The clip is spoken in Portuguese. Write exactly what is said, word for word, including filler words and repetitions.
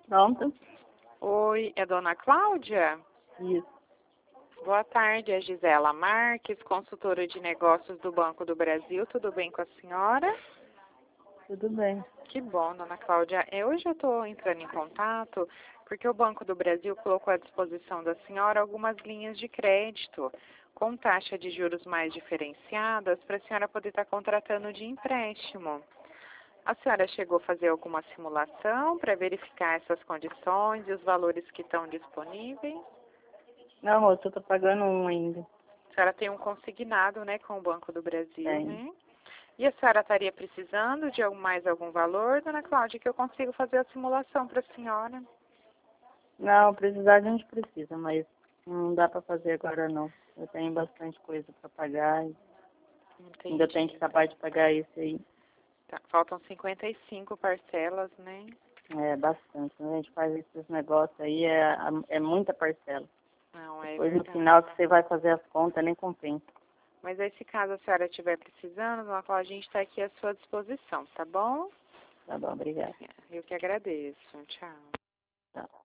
Pronto? Oi, é Dona Cláudia? Isso. Boa tarde, é Gisela Marques, consultora de negócios do Banco do Brasil. Tudo bem com a senhora? Tudo bem. Que bom, Dona Cláudia. É, hoje eu estou entrando em contato porque o Banco do Brasil colocou à disposição da senhora algumas linhas de crédito com taxa de juros mais diferenciadas para a senhora poder estar contratando de empréstimo. A senhora chegou a fazer alguma simulação para verificar essas condições e os valores que estão disponíveis? Não, moça, eu tô pagando um ainda. A senhora tem um consignado, né, com o Banco do Brasil, Tem. né? E a senhora estaria precisando de algum- mais algum valor, Dona Cláudia, que eu consigo fazer a simulação para a senhora? Não, precisar a gente precisa, mas não dá pra fazer agora não. Eu tenho bastante coisa pra pagar e ainda tenho que Entendi. acabar de pagar esse aí. Tá, faltam cinquenta e cinco parcelas, né? É bastante. Quando a gente faz esses negócios aí, é, é muita parcela. Não, é Depois no verdade. final que você vai fazer as contas, nem compensa. Mas aí, se caso a senhora estiver precisando, Dona Cláudia, a gente está aqui à sua disposição, tá bom? Tá bom, obrigada. Eu que agradeço. Tchau. Tá.